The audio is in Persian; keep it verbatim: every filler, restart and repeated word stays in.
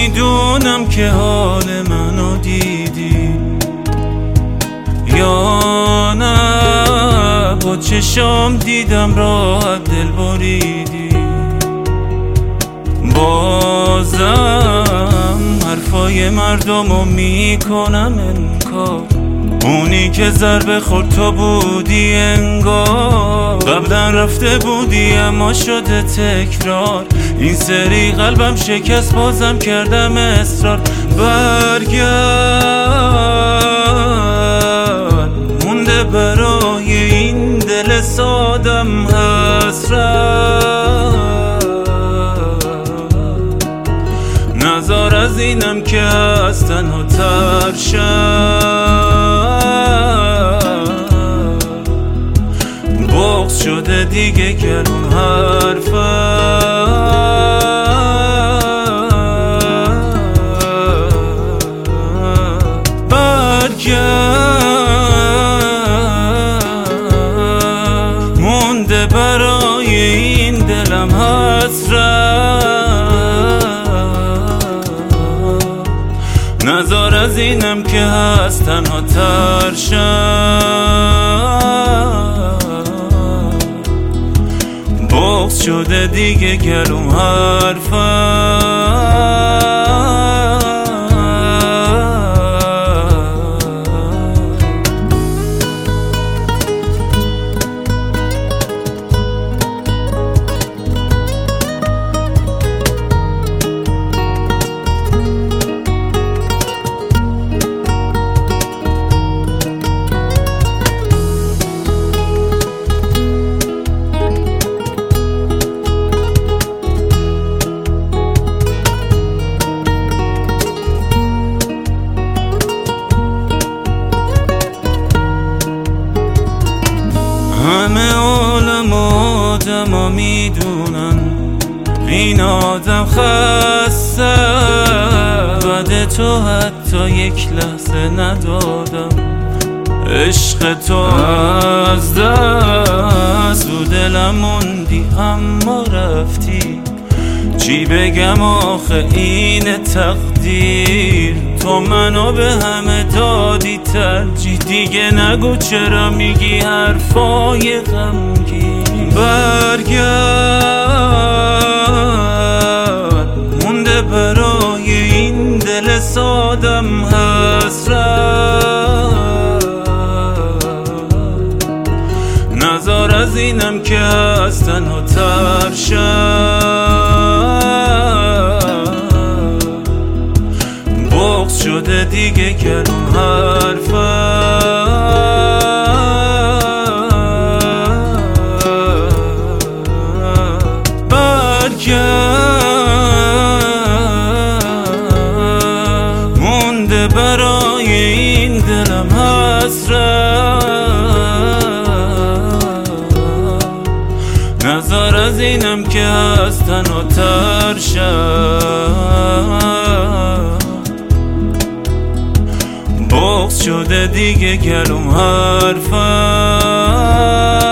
میدونم که حال منو دیدی یا نه، با چشام دیدم راحت دل بریدی. بازم حرفای مردمو میکنم انکار، اونی که ضربه خورد تو بودی انگار. قبلا رفته بودی اما شده تکرار، این سری قلبم شکست بازم کردم اصرار. برگرد مونده برای این دل سادم حسرت، نزار از اینم که از تنها تر شد. بغض شده دیگه گرون حرفم، مونده برای این دلم حسرت، نزار از اینم که هست تنها تر شد. بغض شده دیگه گلوم حرفم. همه عالم آدم ها میدونن این آدم خسته، بعد تو حتی یک لحظه ندادم عشق تو از دست، تو دلم موندی اما رفتی. چی بگم آخه این تقدیر، تو منو به همه دادی ترجیح. دیگه نگو چرا میگی حرفای غمگین. برگرد مونده برای این دل سادم حسرت، نزار از اینم که از تنها تر شد. بغض شده دیگه گلوم حرفم. برگرد مونده برای این دلم حسرت، نزار از اینم که از تنها تر شد. بغض شده دیگه گلوم حرفم.